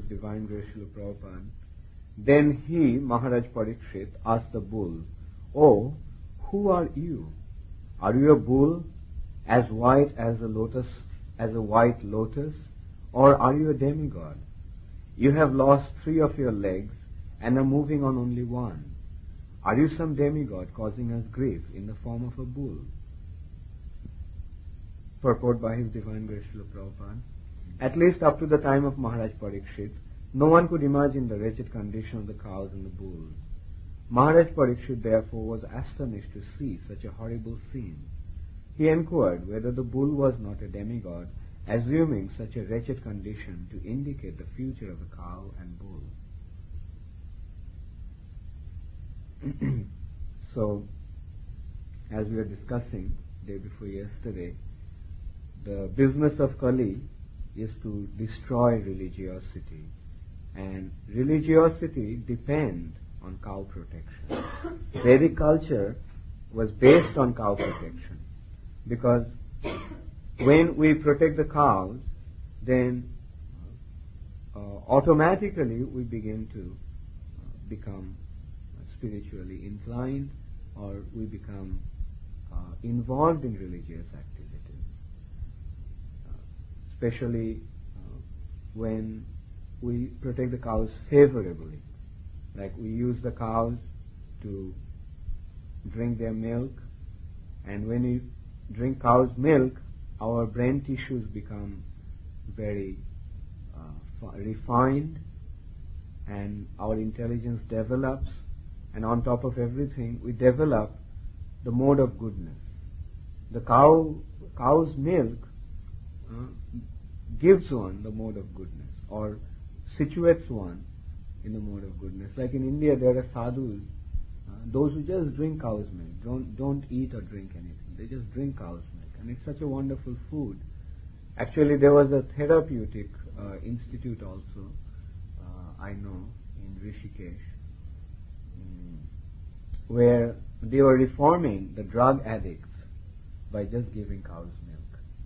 Divine Grace Srila Prabhupada, then he, Maharaj Parikshit, asked the bull, "Oh, who are you? Are you a bull as white as a lotus, as a white lotus, or are you a demigod? You have lost 3 of your legs and are moving on only one. Are you some demigod causing us grief in the form of a bull?" Purport by His Divine Grace Srila Prabhupada. At least up to the time of Maharaj Parikshit, no one could imagine the wretched condition of the cows and the bulls. Maharaj Parikshit therefore was astonished to see such a horrible scene. He inquired whether the bull was not a demigod, assuming such a wretched condition to indicate the future of the cow and bull. So, as we were discussing day before yesterday, the business of Kali is to destroy religiosity, and religiosity depends on cow protection. Vedic culture was based on cow protection, because when we protect the cows, then automatically we begin to become spiritually inclined, or we become involved in religious activities, especially when we protect the cows favorably. Like we use the cows to drink their milk, and when we drink cow's milk, our brain tissues become very refined, and our intelligence develops, and on top of everything, we develop the mode of goodness. The cow's milk gives one the mode of goodness, or situates one in the mode of goodness. Like in India, there are sadhus, those who just drink cow's milk, don't eat or drink anything. They just drink cow's milk, and it's such a wonderful food. Actually, there was a therapeutic institute also, I know, in Rishikesh, where they were reforming the drug addicts by just giving cow's milk.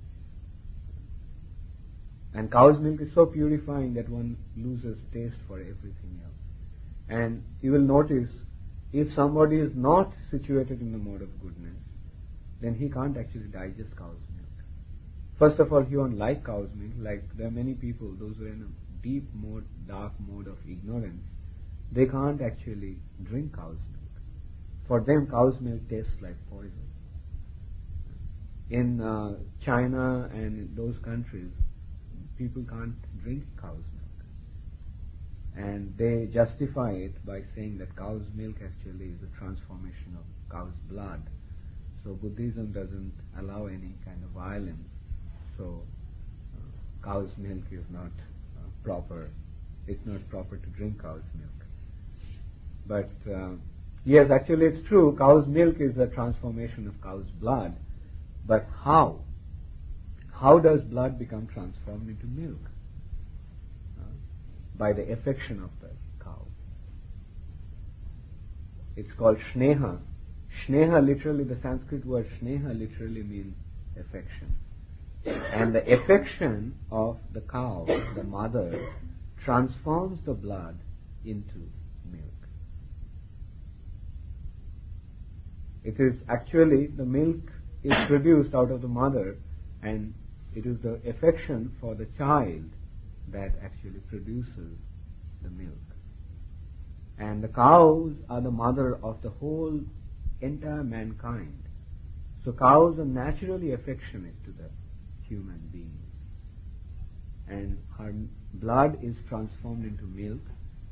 And cow's milk is so purifying that one loses taste for everything else. And you will notice, if somebody is not situated in the mode of goodness, then he can't actually digest cow's milk. First of all, he won't like cow's milk. Like there are many people, those who are in a deep mode, dark mode of ignorance, they can't actually drink cow's milk. For them, cow's milk tastes like poison. In China and those countries, people can't drink cow's milk, and they justify it by saying that cow's milk actually is a transformation of cow's blood. So Buddhism doesn't allow any kind of violence, so cow's milk is not proper. It's not proper to drink cow's milk. But yes, actually it's true, cow's milk is a transformation of cow's blood. But how? How does blood become transformed into milk? By the affection of the cow. It's called shneha. Shneha literally, the Sanskrit word shneha literally means affection. And the affection of the cow, the mother, transforms the blood into milk. It is actually, the milk is produced out of the mother, and it is the affection for the child that actually produces the milk. And the cows are the mother of the whole entire mankind. So cows are naturally affectionate to the human being. And her blood is transformed into milk,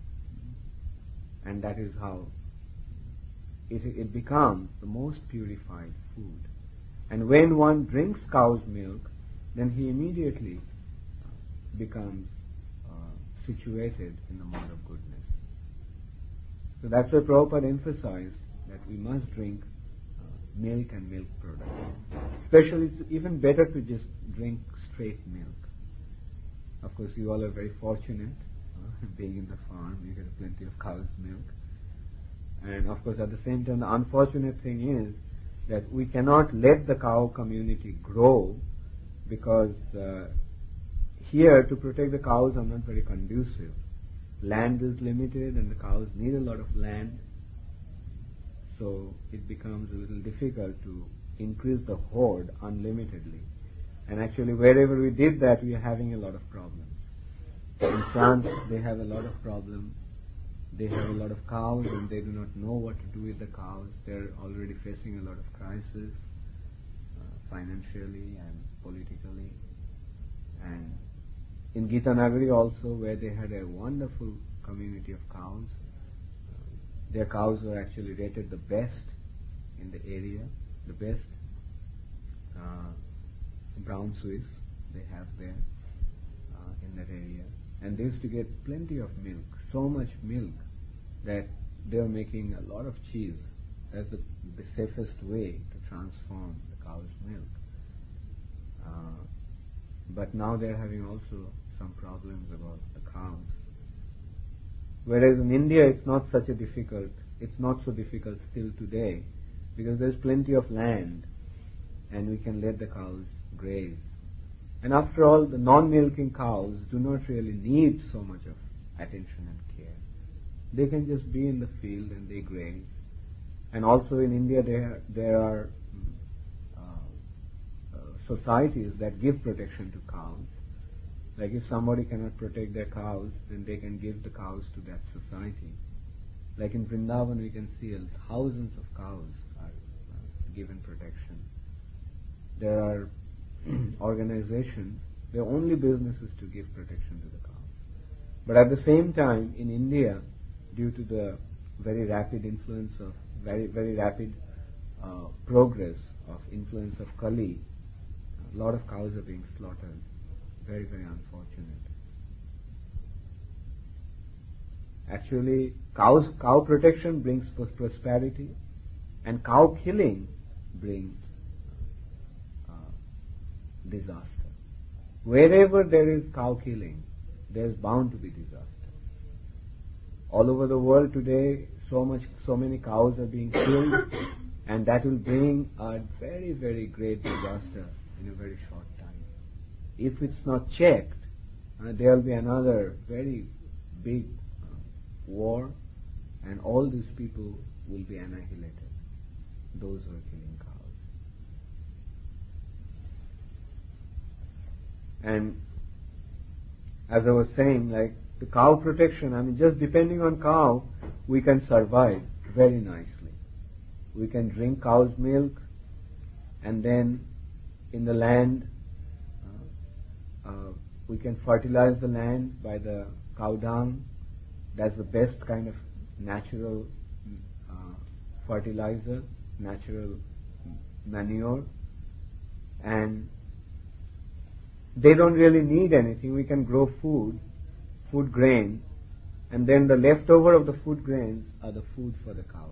and that is how it becomes the most purified food. And when one drinks cow's milk, then he immediately becomes situated in the mode of goodness. So that's why Prabhupada emphasized that we must drink milk and milk products. Especially, it's even better to just drink straight milk. Of course, you all are very fortunate being in the farm. You get plenty of cow's milk. And of course, at the same time, the unfortunate thing is that we cannot let the cow community grow, because here to protect the cows are not very conducive. Land is limited and the cows need a lot of land, so it becomes a little difficult to increase the horde unlimitedly. And actually wherever we did that, we are having a lot of problems. In France, they have a lot of problems. They have a lot of cows and they do not know what to do with the cows. They're already facing a lot of crisis, financially and politically. And in Gitanagari also, where they had a wonderful community of cows, their cows were actually rated the best in the area, the best brown Swiss they have there in that area. And they used to get plenty of milk, so much milk that they were making a lot of cheese. That's the safest way to transform the cow's milk. But now they're having also some problems about the cows. Whereas in India it's not so difficult still today, because there's plenty of land and we can let the cows graze. And after all, the non-milking cows do not really need so much of attention and care. They can just be in the field and they graze. And also in India there are societies that give protection to cows. Like if somebody cannot protect their cows, then they can give the cows to that society. Like in Vrindavan we can see thousands of cows are given protection. There are organizations, their only business is to give protection to the cows. But at the same time, in India, due to the very rapid influence of, very rapid progress of influence of Kali, a lot of cows are being slaughtered. Very, very unfortunate. Actually, cow protection brings prosperity, and cow killing brings disaster. Wherever there is cow killing, there is bound to be disaster. All over the world today, so many cows are being killed, and that will bring a very, very great disaster in a very short time. If it's not checked, there will be another very big war, and all these people will be annihilated, those who are killing cows. And as I was saying, like the cow protection, just depending on cow, we can survive very nicely. We can drink cow's milk, and then in the land, we can fertilize the land by the cow dung. That's the best kind of natural fertilizer, natural manure. And they don't really need anything. We can grow food grains, and then the leftover of the food grains are the food for the cows.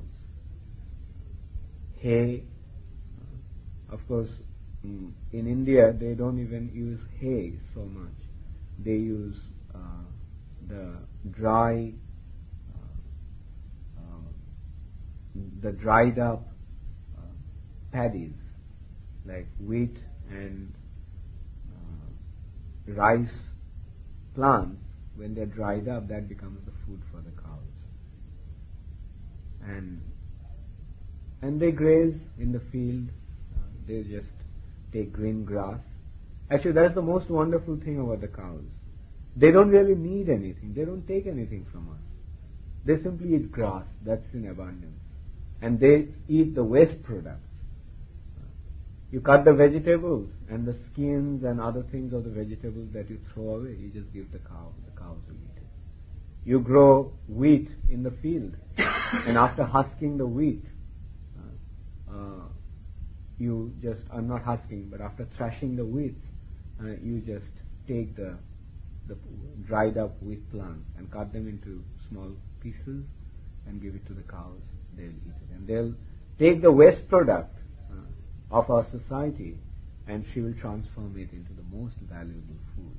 Hay, of course, in India they don't even use hay so much. They use the dried up paddies like wheat and rice plants. When they're dried up, that becomes the food for the cows. And they graze in the field. They just take green grass. Actually, that's the most wonderful thing about the cows. They don't really need anything. They don't take anything from us. They simply eat grass. That's in abundance. And they eat the waste products. You cut the vegetables, and the skins and other things of the vegetables that you throw away, you just give the cow. The cows will eat it. You grow wheat in the field, and after husking the wheat, you just, not husking, but after thrashing the wheat, you just take the dried up wheat plants and cut them into small pieces and give it to the cows. They'll eat it. And they'll take the waste product of our society, and she will transform it into the most valuable food.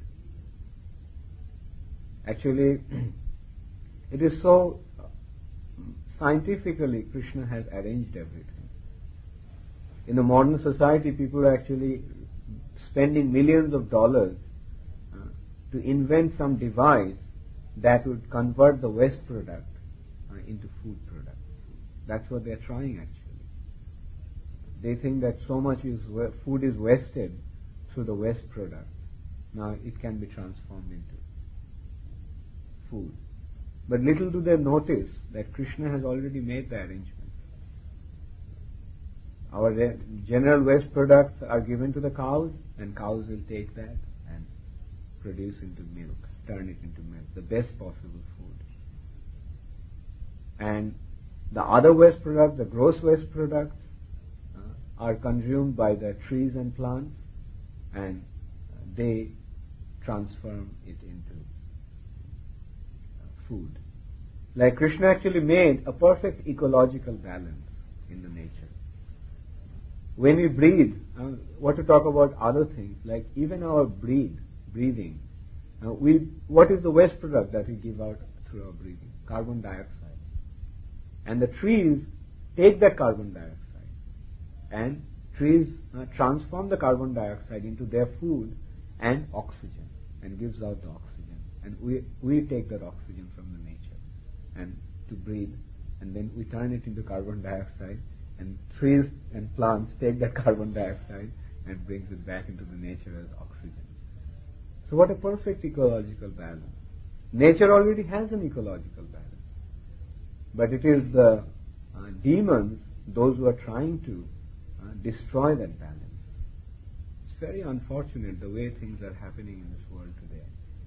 Actually, it is so scientifically Krishna has arranged everything. In the modern society, people are actually spending millions of dollars to invent some device that would convert the waste product into food product. That's what they're trying actually. They think that so much food is wasted through the waste product. Now it can be transformed into food. But little do they notice that Krishna has already made the arrangement. Our general waste products are given to the cows, and cows will take that and produce into milk, turn it into milk, the best possible food. And the other waste products, the gross waste products, are consumed by the trees and plants, and they transform it into food. Like Krishna actually made a perfect ecological balance in the nature. When we breathe, what to talk about other things, like even our breathing, what is the waste product that we give out through our breathing? Carbon dioxide. And the trees take that carbon dioxide, and trees transform the carbon dioxide into their food and oxygen, and gives out the oxygen. And we take that oxygen from the nature and to breathe, and then we turn it into carbon dioxide, and trees and plants take that carbon dioxide and brings it back into the nature as oxygen. So what a perfect ecological balance. Nature already has an ecological balance. But it is the demons, those who are trying to destroy that balance. It's very unfortunate the way things are happening in this world today.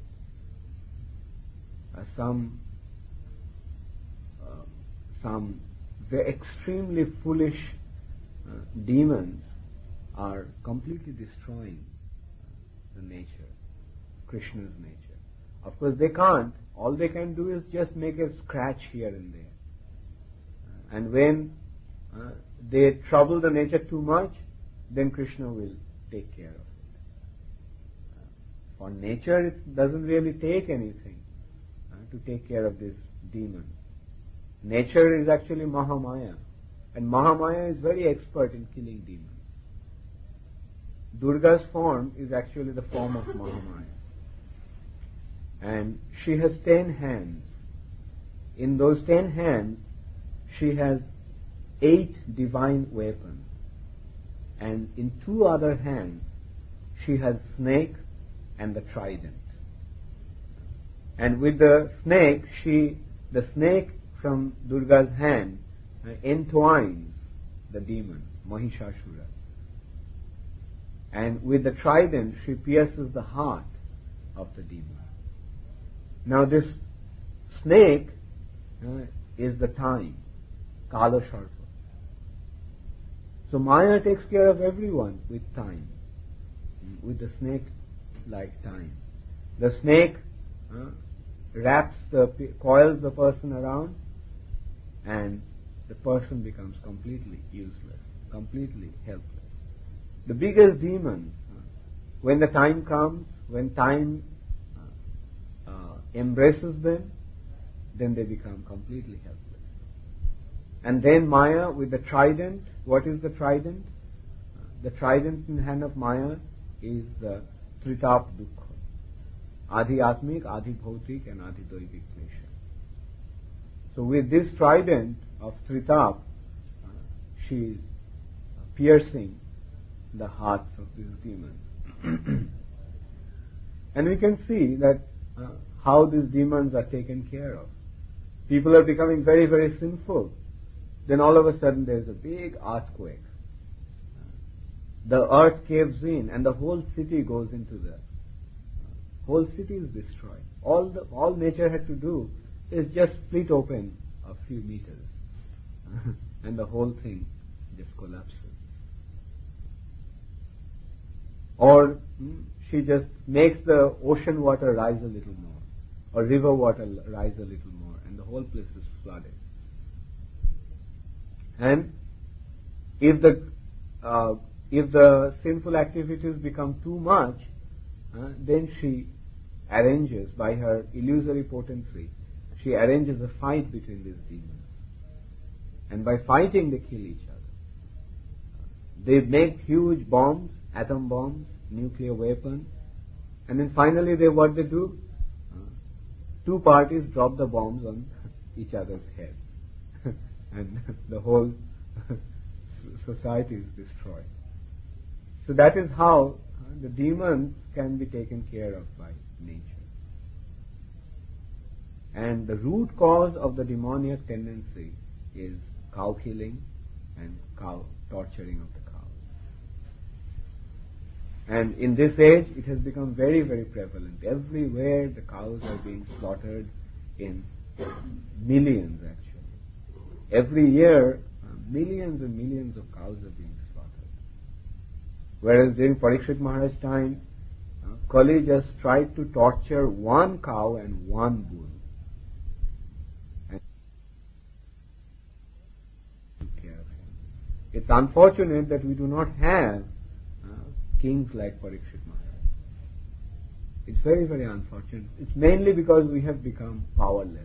Some very extremely foolish demons are completely destroying the nature, Krishna's nature. Of course they can't. All they can do is just make a scratch here and there. And when they trouble the nature too much, then Krishna will take care of it. For nature, it doesn't really take anything to take care of this demon. Nature is actually Mahamaya, and Mahamaya is very expert in killing demons. Durga's form is actually the form of Mahamaya. And she has 10 hands. In those 10 hands, she has 8 divine weapons. And in 2 other hands, she has snake and the trident. And with the snake, the snake from Durga's hand entwines the demon, Mahishasura. And with the trident, she pierces the heart of the demon. Now this snake is the time, Kala Sharpa. So Maya takes care of everyone with time, with the snake-like time. The snake coils the person around, and the person becomes completely useless, completely helpless. The biggest demons, when the time comes, when time embraces them, then they become completely helpless. And then Maya with the trident. What is the trident? The trident in the hand of Maya is the Tritap Dukkha. Adi Atmik, Adi Bhautik, and Adi Doivik Klesha. So with this trident of Tritap, she is piercing the hearts of these demons. And we can see that how these demons are taken care of. People are becoming very, very sinful. Then all of a sudden there is a big earthquake. The earth caves in and the whole city goes into the whole city is destroyed. All nature had to do is just split open a few meters and the whole thing just collapses. Or she just makes the ocean water rise a little more, or river water rise a little more, and the whole place is flooded. And if the sinful activities become too much, then she arranges, by her illusory potency, she arranges a fight between these demons. And by fighting, they kill each other. They make huge bombs, atom bombs, nuclear weapons, And then finally what they do? Two parties drop the bombs on each other's head. And the whole society is destroyed. So that is how the demons can be taken care of by nature. And the root cause of the demoniac tendency is cow killing and cow torturing of the cows. And in this age, it has become very, very prevalent. Everywhere the cows are being slaughtered in millions, actually. Every year, millions and millions of cows are being slaughtered. Whereas during Parikshit Maharaj's time, Kali just tried to torture one cow and one bull. And took care of him. It's unfortunate that we do not have kings like Parikshit Maharaj. It's very, very unfortunate. It's mainly because we have become powerless.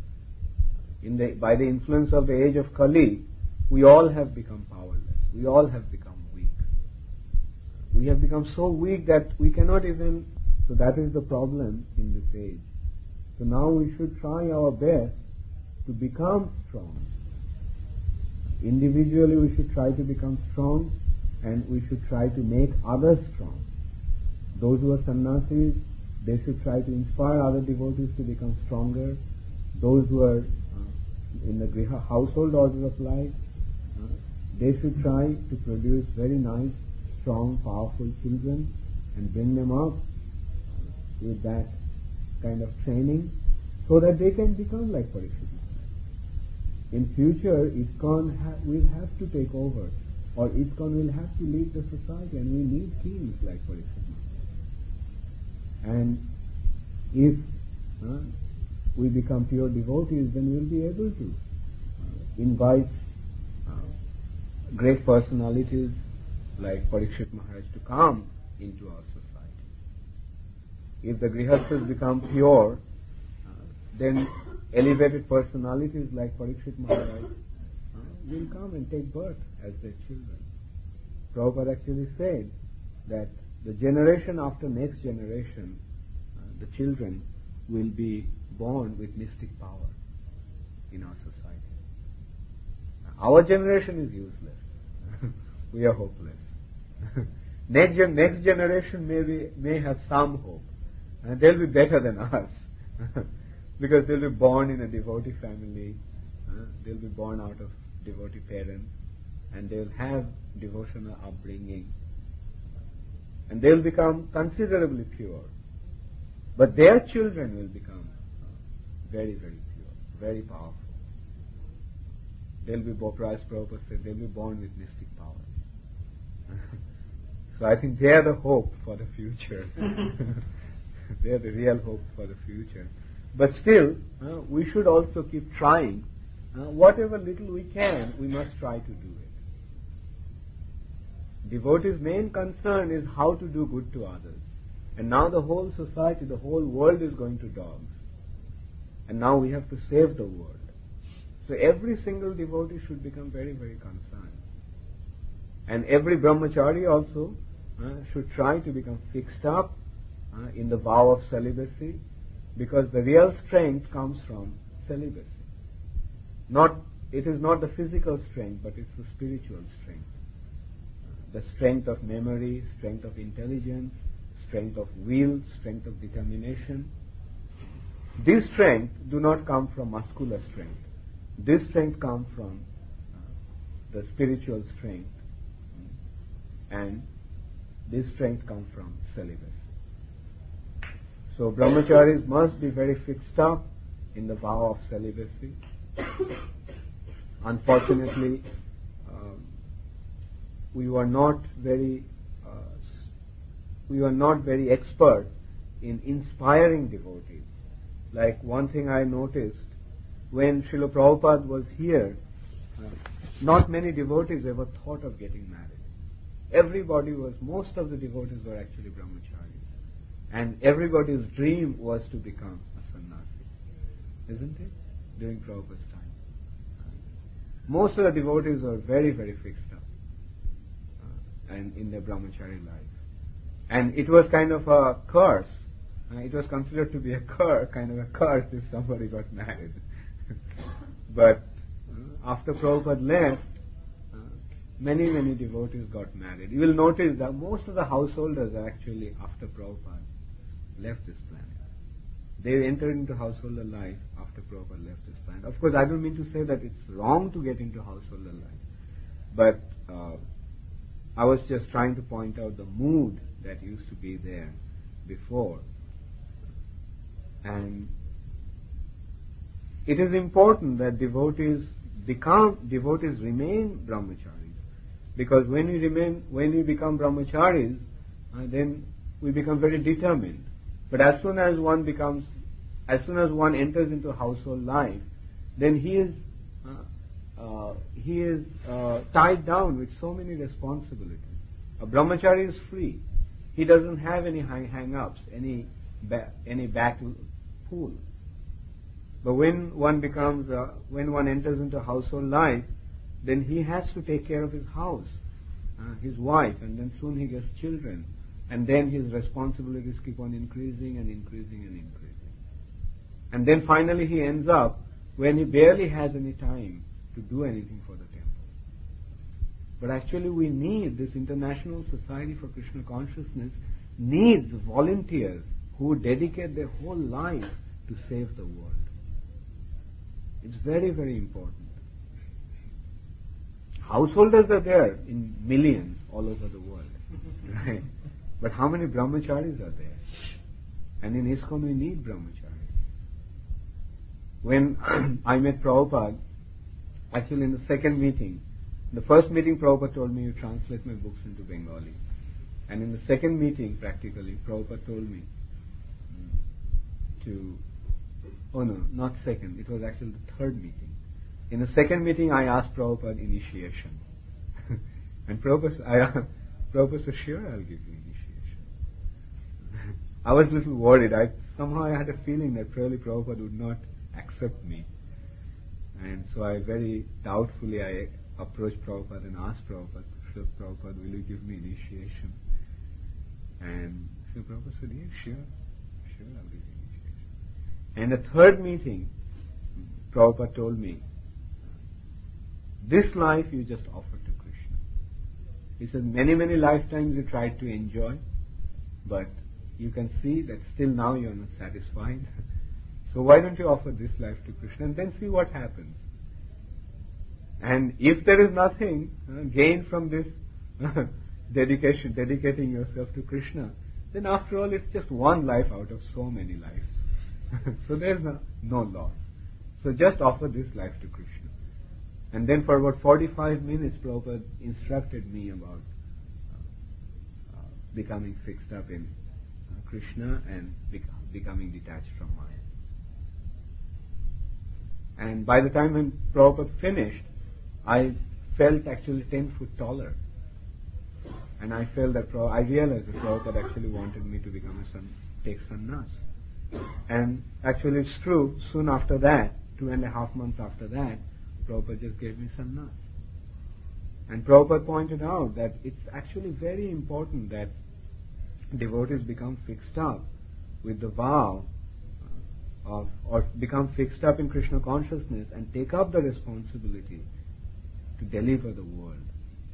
By the influence of the age of Kali, we all have become powerless. We all have become weak. We have become so weak that we cannot even... So that is the problem in this age. So now we should try our best to become strong. Individually we should try to become strong, and we should try to make others strong. Those who are sannyasis, they should try to inspire other devotees to become stronger. Those who are in the griha household order of life, they should try to produce very nice, strong, powerful children and bring them up with that kind of training so that they can become like Parikshit Maharaj. In future, ISKCON will have to take over, or ISKCON will have to lead the society, and we need kings like Parikshit Maharaj. And if we become pure devotees, then we'll be able to invite great personalities like Parikshit Maharaj to come into our society. If the Grihasthas become pure, then elevated personalities like Parikshit Maharaj will come and take birth as their children. Prabhupada actually said that the generation after next generation, the children will be born with mystic power in our society. Our generation is useless. We are hopeless. Next generation may have some hope, and they'll be better than us because they'll be born in a devotee family, they'll be born out of devotee parents, and they'll have devotional upbringing, and they'll become considerably pure. But their children will become very, very pure, very powerful. They'll be, Prabhupada said, they'll be born with mystic powers. So I think they are the hope for the future. They are the real hope for the future. But still, we should also keep trying. Whatever little we can, we must try to do it. Devotees' main concern is how to do good to others. And now the whole society, the whole world is going to dogs. And now we have to save the world. So every single devotee should become very, very concerned. And every brahmachari also should try to become fixed up in the vow of celibacy, because the real strength comes from celibacy. It is not the physical strength, but it's the spiritual strength. The strength of memory, strength of intelligence, strength of will, strength of determination. These strengths do not come from muscular strength. This strength comes from the spiritual strength, and this strength comes from celibacy. So brahmacharis must be very fixed up in the vow of celibacy. Unfortunately, we were not very expert in inspiring devotees. Like one thing I noticed, when Srila Prabhupada was here, not many devotees ever thought of getting married. Most of the devotees were actually brahmacharis. And everybody's dream was to become a sannyasi. Isn't it? During Prabhupada's time. Most of the devotees were very, very fixed up and in their brahmachari life. And it was kind of a curse. It was considered to be a kind of a curse if somebody got married. But after Prabhupada left, many devotees got married. You will notice that most of the householders are actually, after Prabhupada left this planet, they entered into householder life after Prabhupada left this planet. Of course, I don't mean to say that it's wrong to get into householder life, but I was just trying to point out the mood that used to be there before. And it is important that devotees remain brahmacharis, because when we become brahmacharis, then we become very determined. But as soon as one enters into household life, then he is tied down with so many responsibilities. A brahmachari is free. He doesn't have any hang-ups, any battle pool. But when one enters into household life, then he has to take care of his house, his wife, and then soon he gets children, and then his responsibilities keep on increasing and increasing and increasing. And then finally he ends up when he barely has any time to do anything for the temple. But actually we need, this International Society for Krishna Consciousness needs volunteers who dedicate their whole life to save the world. It's very, very important. Householders are there in millions all over the world, right? But how many brahmacharis are there? And in ISKCON we need brahmacharis. When I met Prabhupada, actually in the second meeting, the first meeting Prabhupada told me, you translate my books into Bengali. And in the second meeting, practically, Prabhupada told me not second, it was actually the third meeting. In the second meeting, I asked Prabhupada initiation. And Prabhupada said, sure, I'll give you initiation. I was a little worried. Somehow I had a feeling that probably Prabhupada would not accept me. And so I very doubtfully I approached Prabhupada and asked Prabhupada, Prabhupada, will you give me initiation? And so Prabhupada said, yeah, sure, I'll give you initiation. And the third meeting, Prabhupada told me, this life you just offer to Krishna. He said, many lifetimes you tried to enjoy, but you can see that still now you are not satisfied. So why don't you offer this life to Krishna and then see what happens? And if there is nothing gained from this dedicating yourself to Krishna, then after all it's just one life out of so many lives. So there is no loss. So just offer this life to Krishna. And then for about 45 minutes, Prabhupada instructed me about becoming fixed up in Krishna and becoming detached from Maya. And by the time when Prabhupada finished, I felt actually 10 foot taller. And I felt that I realized that Prabhupada actually wanted me to become take sannyas. And actually it's true, soon after that, 2.5 months after that, Prabhupada just gave me sannyas. And Prabhupada pointed out that it's actually very important that devotees become fixed up with the vow or become fixed up in Krishna consciousness and take up the responsibility to deliver the world.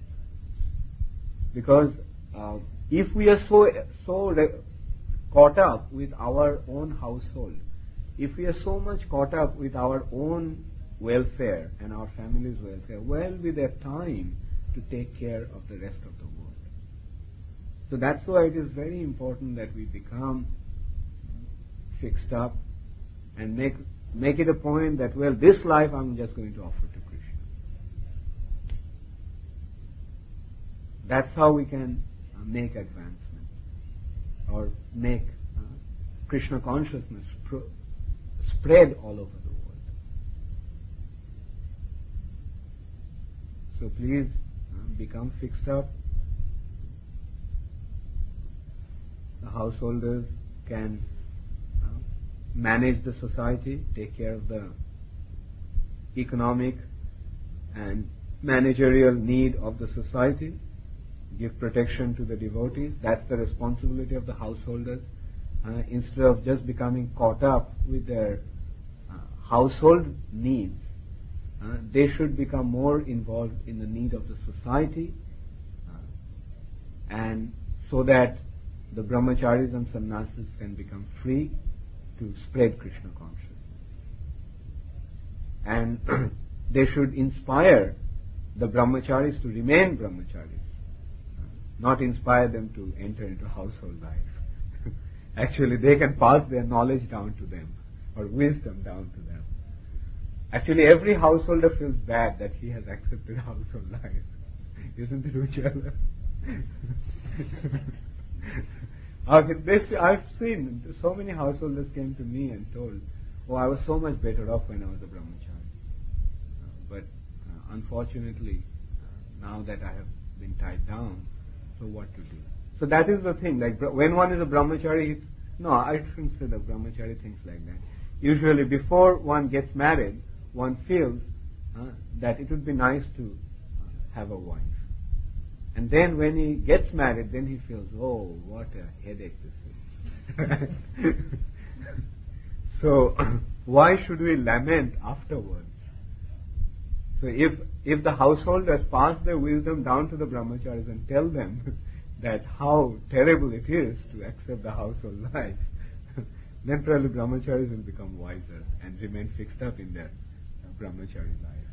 Because if we are so caught up with our own household, if we are so much caught up with our own welfare and our family's welfare, well, we have time to take care of the rest of the world. So that's why it is very important that we become fixed up and make it a point that, well, this life I'm just going to offer to Krishna. That's how we can make advancement or make Krishna consciousness spread all over the world. So please become fixed up. The householders can manage the society, take care of the economic and managerial need of the society, give protection to the devotees. That's the responsibility of the householders. Instead of just becoming caught up with their household needs, they should become more involved in the need of the society, and so that the brahmacharis and sannyasis can become free to spread Krishna consciousness. And they should inspire the brahmacharis to remain brahmacharis, not inspire them to enter into household life. Actually, they can pass their knowledge down to them, or wisdom down to them. Actually, every householder feels bad that he has accepted household life. Isn't it, Ujjwala? I've seen so many householders came to me and told, "Oh, I was so much better off when I was a brahmachari." But unfortunately, now that I have been tied down, so what to do? So that is the thing. Like when one is a brahmachari, no, I shouldn't say the brahmachari thinks like that. Usually, before one gets married, one feels that it would be nice to have a wife. And then when he gets married, then he feels, oh, what a headache this is. So why should we lament afterwards? So if the householders pass their wisdom down to the brahmacharis and tell them that how terrible it is to accept the household life, then probably brahmacharis will become wiser and remain fixed up in their brahmachari life.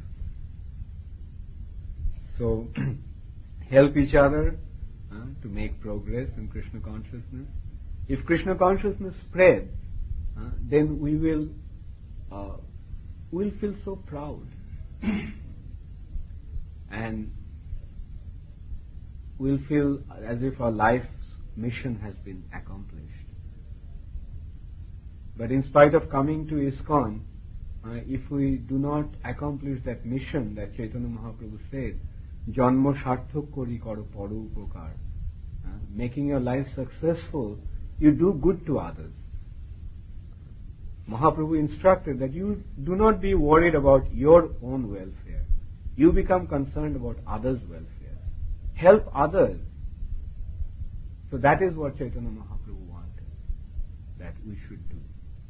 So help each other to make progress in Krishna consciousness. If Krishna consciousness spreads, then we'll feel so proud, and we'll feel as if our life's mission has been accomplished. But in spite of coming to ISKCON, if we do not accomplish that mission that Chaitanya Mahaprabhu said, Janma sarthak kori karo paro upakar, making your life successful, you do good to others. Mahaprabhu instructed that you do not be worried about your own welfare. You become concerned about others' welfare. Help others. So that is what Chaitanya Mahaprabhu wanted, that we should do.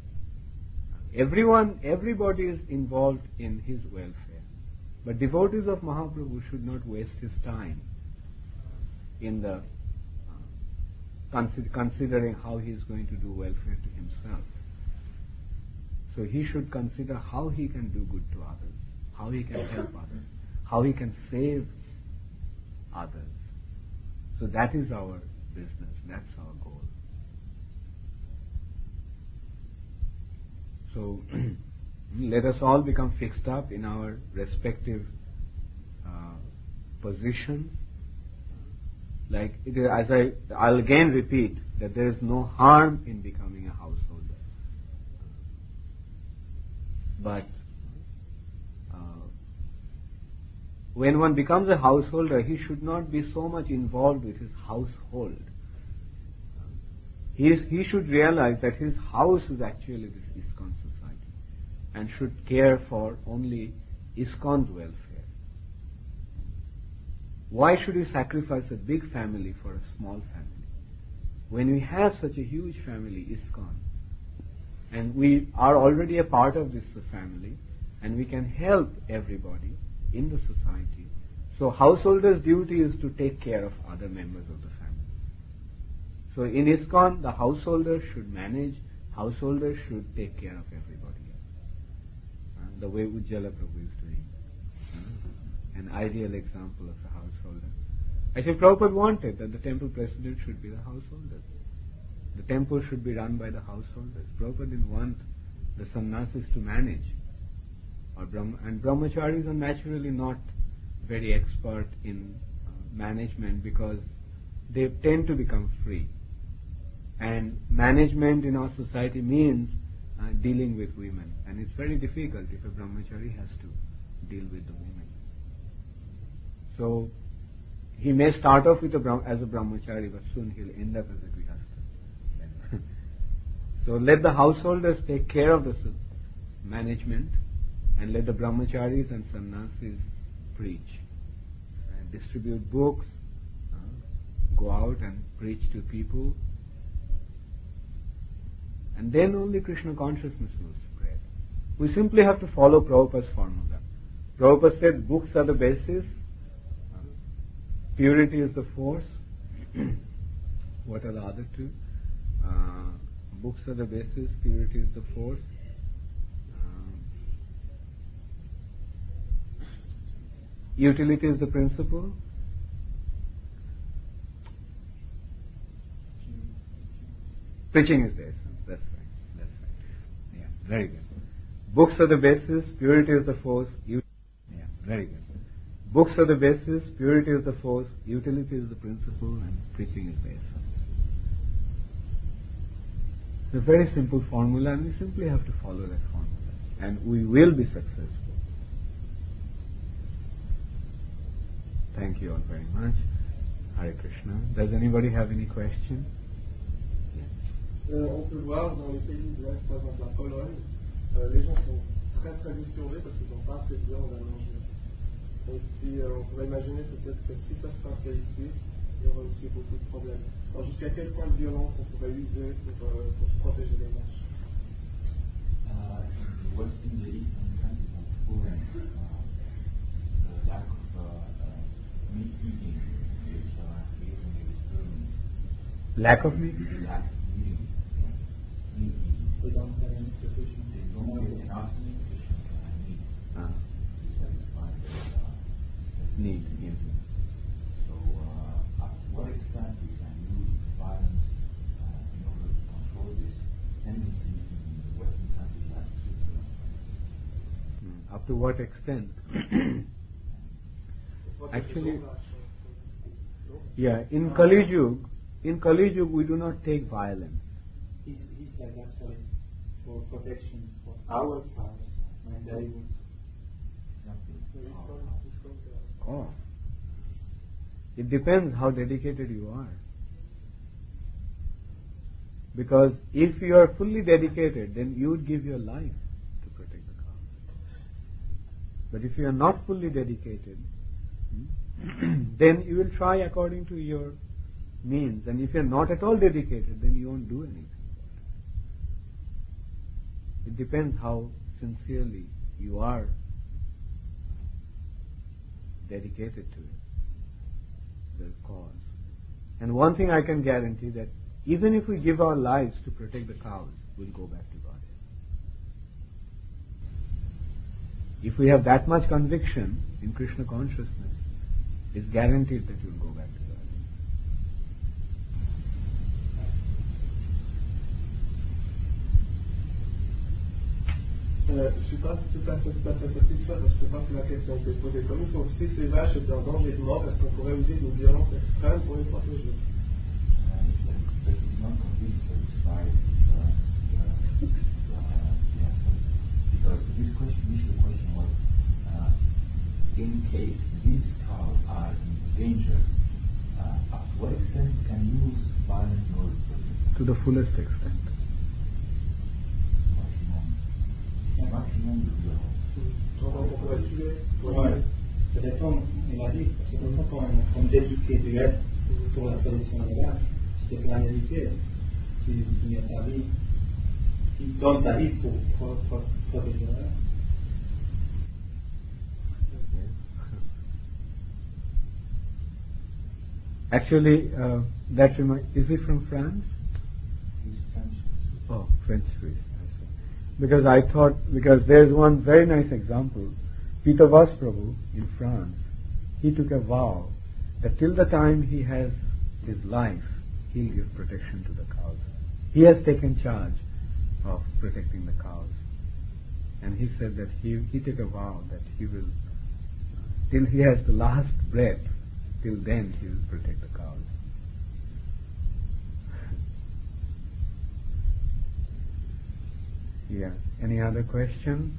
Everybody is involved in his welfare. But devotees of Mahaprabhu should not waste his time in the considering how he is going to do welfare to himself. So he should consider how he can do good to others, how he can help others, how he can save others. So that is our business, that's our goal. So let us all become fixed up in our respective positions. Like it is, I'll again repeat that there is no harm in becoming a householder. But when one becomes a householder, he should not be so much involved with his household. He should realize that his house is actually this ISKCON society and should care for only ISKCON's welfare. Why should we sacrifice a big family for a small family? When we have such a huge family, ISKCON, and we are already a part of this family, and we can help everybody in the society. So householder's duty is to take care of other members of the family. So in ISKCON, the householder should manage, householder should take care of everybody else. The way Ujjwala Prabhu is doing. An ideal example of a householder. Actually, Prabhupada wanted that the temple president should be the householder. The temple should be run by the householders. Prabhupada didn't want the sannyasis to manage. And brahmacharis are naturally not very expert in management because they tend to become free. And management in our society means dealing with women. And it's very difficult if a brahmachari has to deal with the women. So he may start off with as a brahmachari, but soon he'll end up as a grihastha. So let the householders take care of the management, and let the brahmacharis and sannyasis preach and distribute books, go out and preach to people, and then only Krishna consciousness will spread. We simply have to follow Prabhupada's formula. Prabhupada said books are the basis, purity is the force. What are the other two? Books are the basis, purity is the force. Utility is the principle. Preaching is the essence. That's right. Yeah, very good. Books are the basis, purity is the force. Yeah, very good. Books are the basis, purity is the force, utility is the principle, and preaching is the essence. It's a very simple formula, and we simply have to follow that formula, and we will be successful. Thank you all very much. Hare Krishna. Does anybody have any questions? On peut voir dans les pays de l'Est, par exemple la Pologne, les gens sont très très vite surveillés parce qu'ils n'ont pas assez de viande à manger. Et puis on pourrait imaginer peut-être que si ça se passait ici, il y aurait aussi beaucoup de problèmes. Alors jusqu'à quel point de violence on pourrait user pour se protéger des vaches? In the eastern countries of Poland, the lack of meat eating is creating a disturbance. Lack of meat? Lack of eating. Meat eating. They don't get enough sufficient meat to satisfy their Need. Yeah. So, to what extent we can use violence in order to control this tendency in Western countries like Switzerland? Up to what extent? Actually, yeah, in Kali Yuga, we do not take violence. He said actually for protection for our cows when they would. Oh. It depends how dedicated you are. Because if you are fully dedicated, then you would give your life to protect the cow. But if you are not fully dedicated, then you will try according to your means. And if you are not at all dedicated, then you won't do anything. It depends how sincerely you are dedicated to it, the cause. And one thing I can guarantee, that even if we give our lives to protect the cows, we'll go back to Godhead. If we have that much conviction in Krishna consciousness, it's guaranteed that you'll go back to Godhead. Je ne suis pas tout à fait satisfait parce que je pense que la question a été posée comme il faut. Si ces vaches étaient en danger de mort, est-ce qu'on pourrait user d'une violence extrême pour les protéger? Because this initial question was, in case these cows are in danger, to what extent can you use violence in order to protect them? To the fullest extent. Maximum de violence. On pourrait tuer. Ouais. Peut-être il a dit, parce que comme dédié du être pour la protection des vaches, c'était plein d'éduquer. Tu mets ta vie, tu donnes ta vie pour protéger les vaches. Actually, that is it from France? Oh, French Swiss. Because I thought, because there's one very nice example. Peter Vas Prabhu in France, he took a vow that till the time he has his life, he'll give protection to the cows. He has taken charge of protecting the cows. And he said that he took a vow that he will, till he has the last breath, till then he will protect the cows. Yeah. Any other question?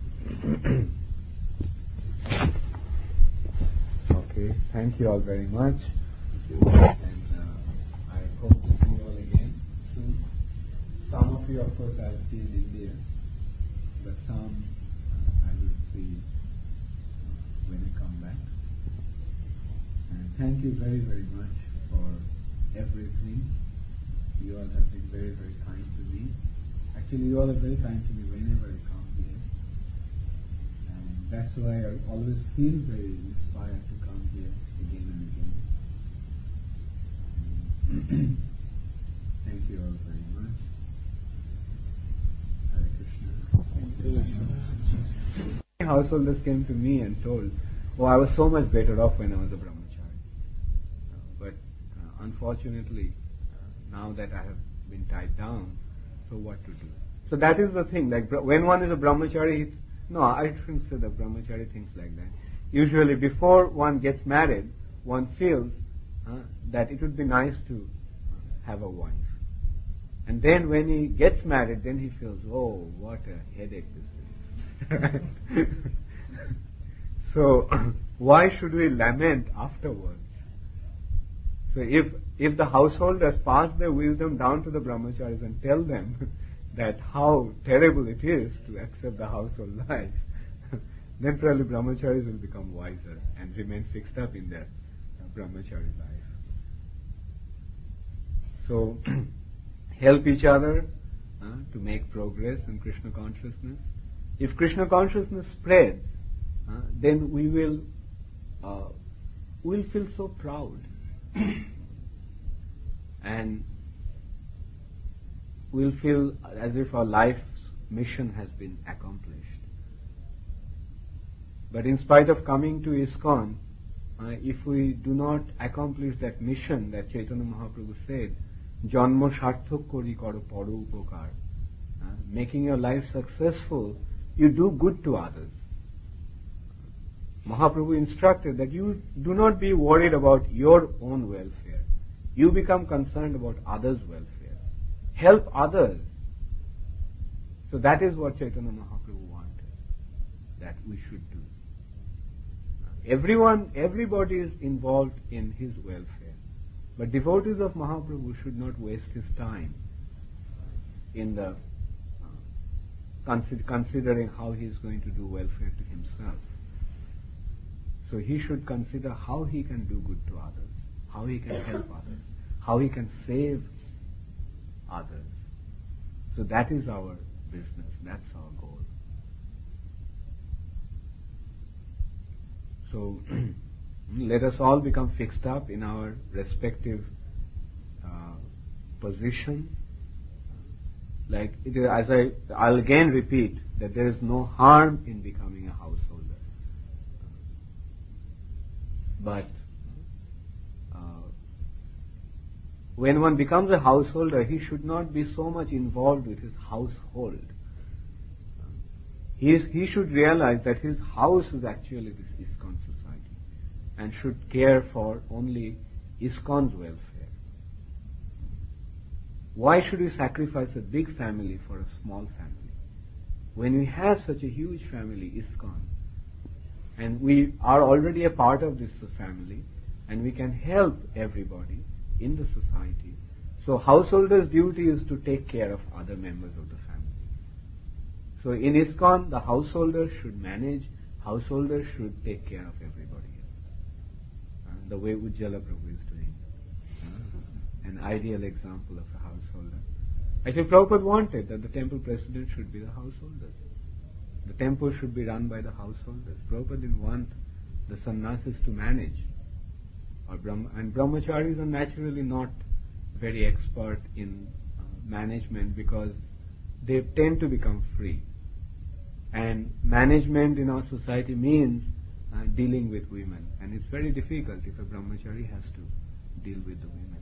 Okay. Thank you all very much. And I hope to see you all again soon. Some of you, of course, I'll see in India, but some I will see when I come back. And thank you very, very much for everything. You all have been very, very kind to me. Actually, you all are very kind to me whenever I come here. And that's why I always feel very inspired to come here again and again. Thank you all very much. Hare Krishna. Householders came to me and told, oh, I was so much better off when I was a brahmachari. But unfortunately, now that I have been tied down, so what to do? So that is the thing, like when one is a brahmachari, no, I shouldn't say the brahmachari thinks like that. Usually before one gets married, one feels that it would be nice to have a wife. And then when he gets married, then he feels, oh, what a headache this is. So why should we lament afterwards? So if the householders pass their wisdom down to the brahmacharis and tell them that how terrible it is to accept the household life, then probably brahmacharis will become wiser and remain fixed up in their brahmachari life. So help each other to make progress in Krishna consciousness. If Krishna consciousness spreads, then we'll feel so proud. And we'll feel as if our life's mission has been accomplished. But in spite of coming to ISKCON, if we do not accomplish that mission that Chaitanya Mahaprabhu said, Janma sarthak kori karo paro upakar, making your life successful, you do good to others. Mahaprabhu instructed that you do not be worried about your own welfare. You become concerned about others' welfare. Help others. So that is what Chaitanya Mahaprabhu wanted, that we should do. Everybody is involved in his welfare. But devotees of Mahaprabhu should not waste his time in the considering how he is going to do welfare to himself. So he should consider how he can do good to others, how he can help others, how he can save others. So that is our business, that's our goal. So let us all become fixed up in our respective position. Like it is, I'll again repeat that there is no harm in becoming a householder. But when one becomes a householder, he should not be so much involved with his household. He should realize that his house is actually this ISKCON society and should care for only ISKCON's welfare. Why should we sacrifice a big family for a small family? When we have such a huge family, ISKCON, and we are already a part of this family, and we can help everybody in the society. So householder's duty is to take care of other members of the family. So in ISKCON, the householder should manage, householder should take care of everybody else. The way Ujjala Prabhu is doing. An ideal example of a householder. Actually, Prabhupada wanted that the temple president should be the householder. The temple should be run by the householders. Prabhupada didn't want the sannyasis to manage. And brahmacharis are naturally not very expert in management because they tend to become free. And management in our society means dealing with women. And it's very difficult if a brahmachari has to deal with the women.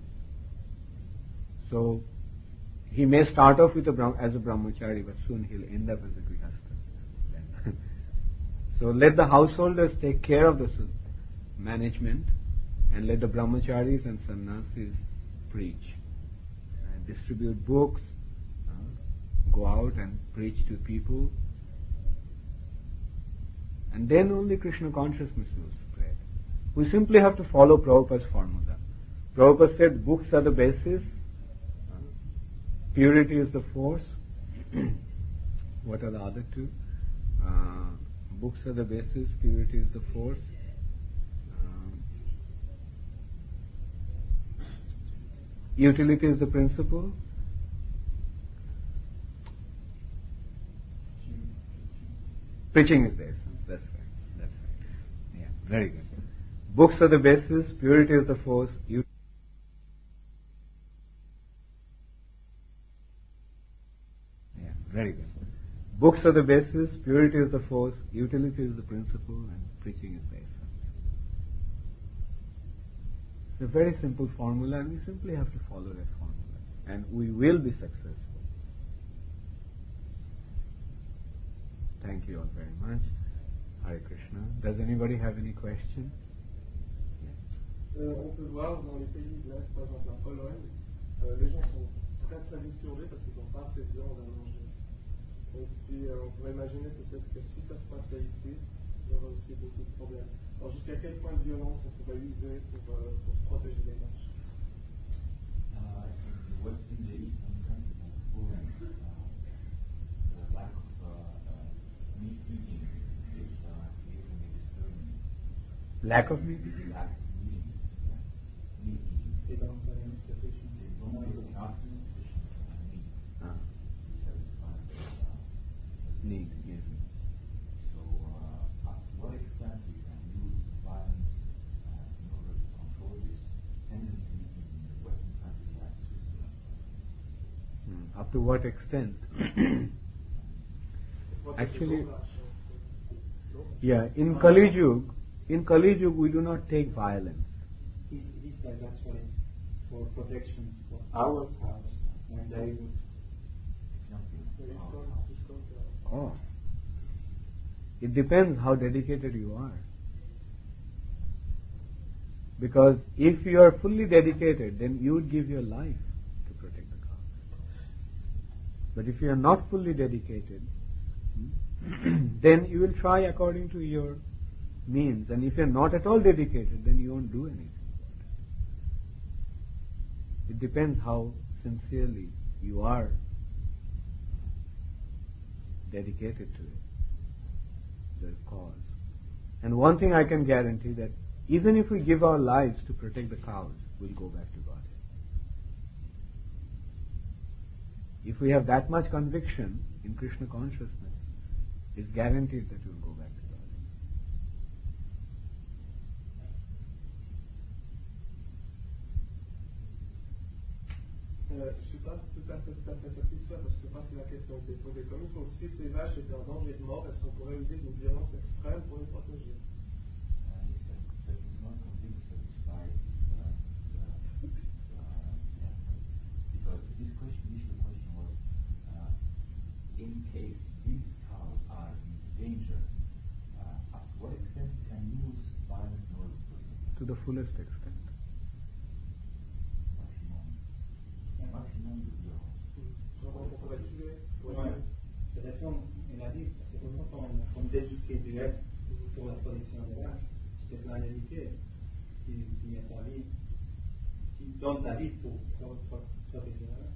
So he may start off with as a brahmachari, but soon he'll end up as a grihastha. So let the householders take care of the management, and let the brahmacharis and sannyasis preach, distribute books, go out and preach to people, and then only Krishna consciousness will spread. We simply have to follow Prabhupada's formula. Prabhupada said books are the basis, purity is the force. What are the other two? Books are the basis, purity is the force. Utility is the principle. Preaching is the essence. That's right. That's right. Yeah, very good. Books are the basis. Purity is the force. Yeah, very good. Books are the basis. Purity is the force. Utility is the principle, and preaching is the essence. It's a very simple formula, and we simply have to follow that formula, and we will be successful. Thank you all very much. Hare Krishna. Does anybody have any question? On peut voir dans les pays de l'Est, par exemple la Pologne, les gens sont très traditionnés parce qu'ils n'ont pas assez de viande à manger. Et puis on pourrait imaginer peut-être que si ça se passait ici, il y aurait aussi beaucoup de problèmes. Alors jusqu'à quel point de violence on pourrait user pour protéger les vaches? In the eastern countries of Poland, the lack of meat eating is creating a disturbance. Lack of meat? Lack of meat eating. They don't have any sufficient. They don't have enough sufficient meat to satisfy their Need, yes. So, up to what extent we can use violence in order to control this tendency in the Western countries like Switzerland? Up to what extent? Actually, yeah, in Kali Yuga, we do not take violence. He said actually for protection for our cows when they would. Oh. It depends how dedicated you are. Because if you are fully dedicated, then you would give your life to protect the cows. But if you are not fully dedicated, then you will try according to your means. And if you are not at all dedicated, then you won't do anything. It depends how sincerely you are dedicated to it, the cause. And one thing I can guarantee, that even if we give our lives to protect the cows, we'll go back to Godhead. If we have that much conviction in Krishna consciousness, it's guaranteed that we'll go back to Je ne suis pas tout à fait satisfait parce que je ne sais pas si la question a été posée comme il faut. Si ces vaches étaient en danger de mort, est-ce qu'on pourrait user d'une violence extrême pour les protéger? He said that he's not completely satisfied because this question, initial question was, in case these cows are in danger, up to what extent can you use violence in order to protect them? To the fullest extent. Maximum de violence. On pourrait tuer. Ouais. Peut-être il a dit, c'est comme dédiquer du lait pour la protection des vaches. C'est plein d'éduquer qui met ta vie, qui donne ta vie pour protéger la vache.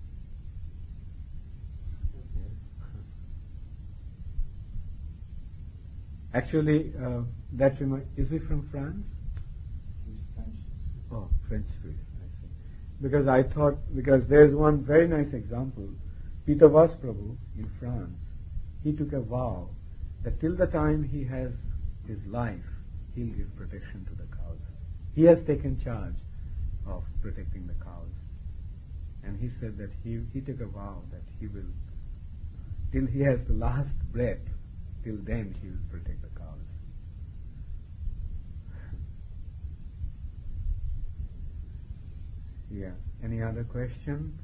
Actually, that is he from France? He's French. Oh, French Swiss, I see. Because I thought, because there's one very nice example. Peter Vas Prabhu in France, he took a vow that till the time he has his life, he'll give protection to the cows. He has taken charge of protecting the cows. And he said that he took a vow that he will, till he has the last breath, till then he will protect the cows. Yeah. Any other question?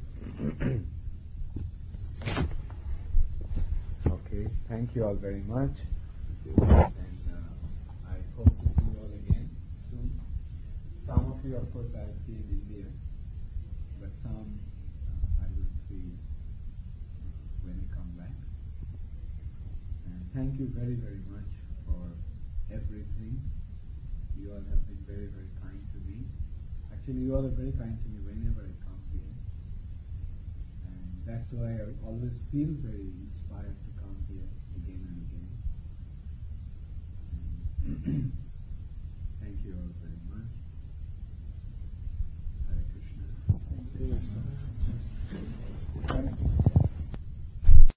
Okay. Thank you all very much. And I hope to see you all again soon. Some of you, of course, I'll see in India, but some I will see when we come back. And thank you very, very much for everything. You all have been very, very kind to me. Actually, you all are very kind to me whenever I come here. And that's why I always feel very inspired to come here again and again.